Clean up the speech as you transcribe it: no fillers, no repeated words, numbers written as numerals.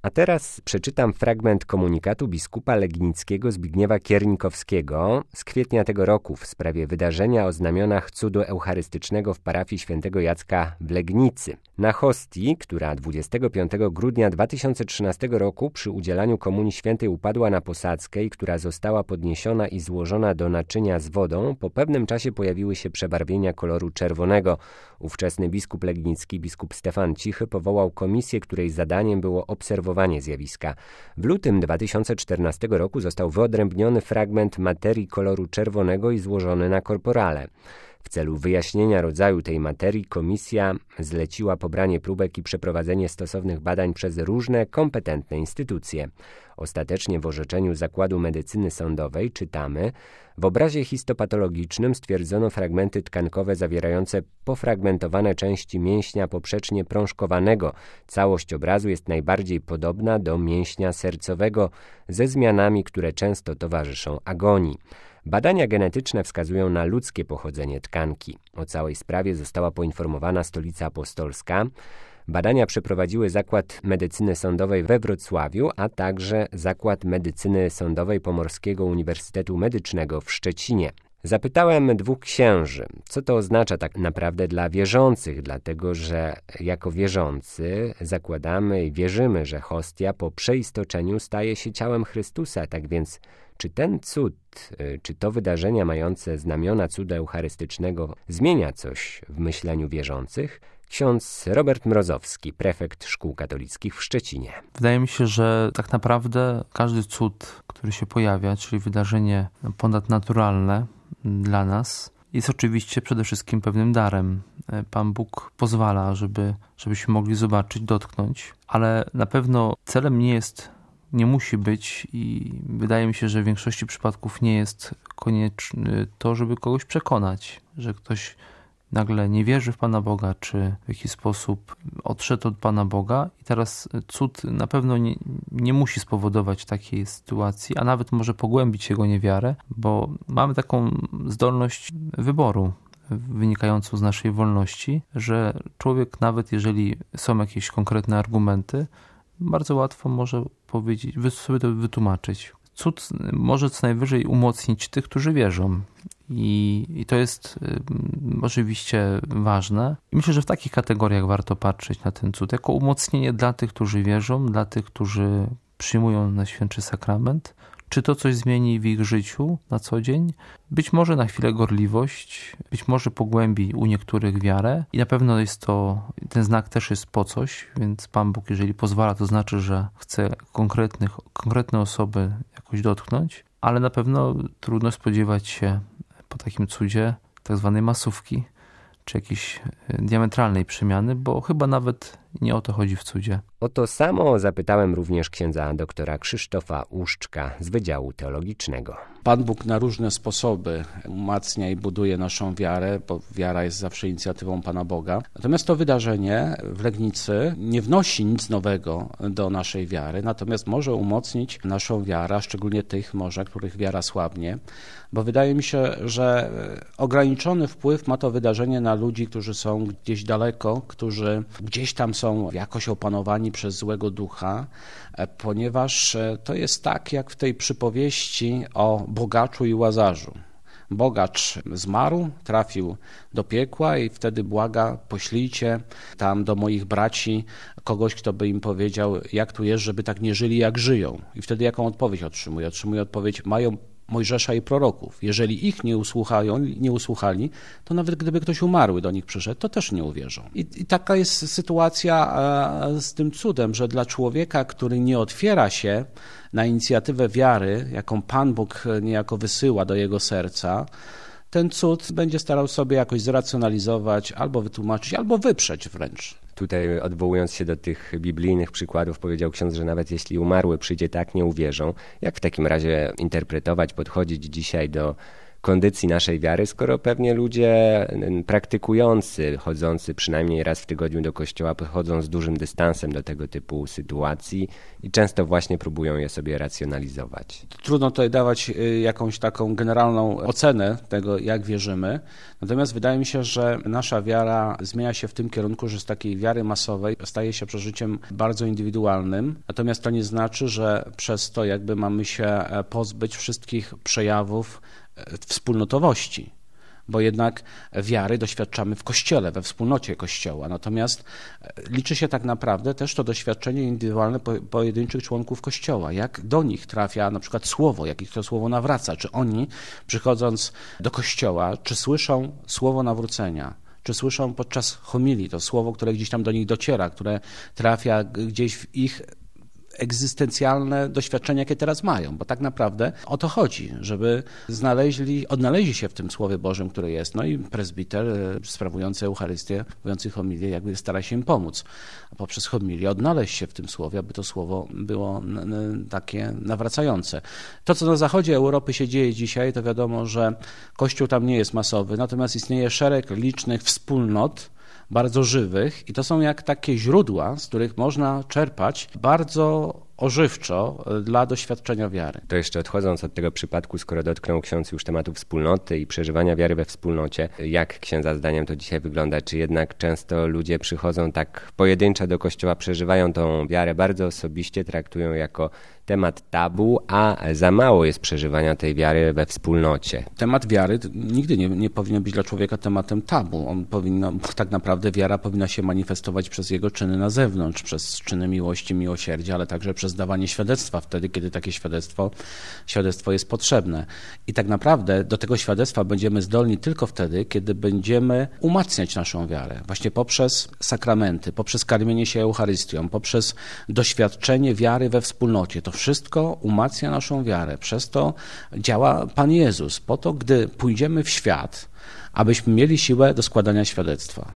A teraz przeczytam fragment komunikatu biskupa legnickiego Zbigniewa Kiernikowskiego z kwietnia tego roku w sprawie wydarzenia o znamionach cudu eucharystycznego w parafii świętego Jacka w Legnicy. Na hostii, która 25 grudnia 2013 roku przy udzielaniu Komunii Świętej upadła na posadzkę i która została podniesiona i złożona do naczynia z wodą, po pewnym czasie pojawiły się przebarwienia koloru czerwonego. Ówczesny biskup legnicki, biskup Stefan Cichy, powołał komisję, której zadaniem było obserwowanie zjawiska. W lutym 2014 roku został wyodrębniony fragment materii koloru czerwonego i złożony na korporale. W celu wyjaśnienia rodzaju tej materii komisja zleciła pobranie próbek i przeprowadzenie stosownych badań przez różne kompetentne instytucje. Ostatecznie w orzeczeniu Zakładu Medycyny Sądowej czytamy: w obrazie histopatologicznym stwierdzono fragmenty tkankowe zawierające pofragmentowane części mięśnia poprzecznie prążkowanego. Całość obrazu jest najbardziej podobna do mięśnia sercowego ze zmianami, które często towarzyszą agonii. Badania genetyczne wskazują na ludzkie pochodzenie tkanki. O całej sprawie została poinformowana Stolica Apostolska. Badania przeprowadziły Zakład Medycyny Sądowej we Wrocławiu, a także Zakład Medycyny Sądowej Pomorskiego Uniwersytetu Medycznego w Szczecinie. Zapytałem dwóch księży, co to oznacza tak naprawdę dla wierzących, dlatego że jako wierzący zakładamy i wierzymy, że hostia po przeistoczeniu staje się ciałem Chrystusa. Tak więc czy ten cud, czy to wydarzenia mające znamiona cudu eucharystycznego zmienia coś w myśleniu wierzących? Ksiądz Robert Mrozowski, prefekt szkół katolickich w Szczecinie. Wydaje mi się, że tak naprawdę każdy cud, który się pojawia, czyli wydarzenie ponadnaturalne dla nas, jest oczywiście przede wszystkim pewnym darem. Pan Bóg pozwala, żebyśmy mogli zobaczyć, dotknąć, ale na pewno celem nie musi być i wydaje mi się, że w większości przypadków nie jest konieczne to, żeby kogoś przekonać, że ktoś nagle nie wierzy w Pana Boga, czy w jakiś sposób odszedł od Pana Boga i teraz cud na pewno nie musi spowodować takiej sytuacji, a nawet może pogłębić jego niewiarę, bo mamy taką zdolność wyboru wynikającą z naszej wolności, że człowiek, nawet jeżeli są jakieś konkretne argumenty, bardzo łatwo może powiedzieć, sobie to wytłumaczyć. Cud może co najwyżej umocnić tych, którzy wierzą. I to jest oczywiście ważne. I myślę, że w takich kategoriach warto patrzeć na ten cud, jako umocnienie dla tych, którzy wierzą, dla tych, którzy przyjmują Najświętszy Sakrament. Czy to coś zmieni w ich życiu na co dzień? Być może na chwilę gorliwość, być może pogłębi u niektórych wiarę i na pewno ten znak też jest po coś, więc Pan Bóg, jeżeli pozwala, to znaczy, że chce konkretne osoby jakoś dotknąć, ale na pewno trudno spodziewać się po takim cudzie tak zwanej masówki, czy jakiejś diametralnej przemiany, bo chyba nawet nie o to chodzi w cudzie. O to samo zapytałem również księdza doktora Krzysztofa Uszczka z Wydziału Teologicznego. Pan Bóg na różne sposoby umacnia i buduje naszą wiarę, bo wiara jest zawsze inicjatywą Pana Boga. Natomiast to wydarzenie w Legnicy nie wnosi nic nowego do naszej wiary, natomiast może umocnić naszą wiarę, szczególnie tych może, których wiara słabnie, bo wydaje mi się, że ograniczony wpływ ma to wydarzenie na ludzi, którzy są gdzieś daleko, którzy gdzieś tam są jakoś opanowani przez złego ducha, ponieważ to jest tak, jak w tej przypowieści o bogaczu i Łazarzu. Bogacz zmarł, trafił do piekła i wtedy błaga: poślijcie tam do moich braci kogoś, kto by im powiedział, jak tu jest, żeby tak nie żyli, jak żyją. I wtedy jaką odpowiedź otrzymuje? Otrzymuje odpowiedź: mają Mojżesza i proroków. Jeżeli ich nie usłuchali, to nawet gdyby ktoś umarły do nich przyszedł, to też nie uwierzą. I taka jest sytuacja z tym cudem, że dla człowieka, który nie otwiera się na inicjatywę wiary, jaką Pan Bóg niejako wysyła do jego serca, ten cud będzie starał sobie jakoś zracjonalizować, albo wytłumaczyć, albo wyprzeć wręcz. Tutaj odwołując się do tych biblijnych przykładów, powiedział ksiądz, że nawet jeśli umarły przyjdzie, tak nie uwierzą. Jak w takim razie interpretować, podchodzić dzisiaj do kondycji naszej wiary, skoro pewnie ludzie praktykujący, chodzący przynajmniej raz w tygodniu do kościoła, podchodzą z dużym dystansem do tego typu sytuacji i często właśnie próbują je sobie racjonalizować. Trudno tutaj dawać jakąś taką generalną ocenę tego, jak wierzymy. Natomiast wydaje mi się, że nasza wiara zmienia się w tym kierunku, że z takiej wiary masowej staje się przeżyciem bardzo indywidualnym. Natomiast to nie znaczy, że przez to jakby mamy się pozbyć wszystkich przejawów wspólnotowości, bo jednak wiary doświadczamy w Kościele, we wspólnocie Kościoła. Natomiast liczy się tak naprawdę też to doświadczenie indywidualne pojedynczych członków Kościoła. Jak do nich trafia na przykład słowo, jak ich to słowo nawraca. Czy oni, przychodząc do Kościoła, czy słyszą słowo nawrócenia, czy słyszą podczas homilii to słowo, które gdzieś tam do nich dociera, które trafia gdzieś w ich egzystencjalne doświadczenia, jakie teraz mają, bo tak naprawdę o to chodzi, żeby odnaleźli się w tym Słowie Bożym, które jest. No i prezbiter sprawujący Eucharystię, mówiący homilię, jakby stara się im pomóc, a poprzez homilię odnaleźć się w tym Słowie, aby to Słowo było takie nawracające. To, co na zachodzie Europy się dzieje dzisiaj, to wiadomo, że Kościół tam nie jest masowy, natomiast istnieje szereg licznych wspólnot, bardzo żywych i to są jak takie źródła, z których można czerpać bardzo ożywczo dla doświadczenia wiary. To jeszcze odchodząc od tego przypadku, skoro dotknął ksiądz już tematu wspólnoty i przeżywania wiary we wspólnocie, jak księdza zdaniem to dzisiaj wygląda? Czy jednak często ludzie przychodzą tak pojedynczo do kościoła, przeżywają tą wiarę bardzo osobiście, traktują jako temat tabu, a za mało jest przeżywania tej wiary we wspólnocie? Temat wiary nigdy nie powinien być dla człowieka tematem tabu. Tak naprawdę wiara powinna się manifestować przez jego czyny na zewnątrz, przez czyny miłości, miłosierdzia, ale także przez dawanie świadectwa wtedy, kiedy takie świadectwo jest potrzebne. I tak naprawdę do tego świadectwa będziemy zdolni tylko wtedy, kiedy będziemy umacniać naszą wiarę. Właśnie poprzez sakramenty, poprzez karmienie się Eucharystią, poprzez doświadczenie wiary we wspólnocie. To wszystko umacnia naszą wiarę. Przez to działa Pan Jezus. Po to, gdy pójdziemy w świat, abyśmy mieli siłę do składania świadectwa.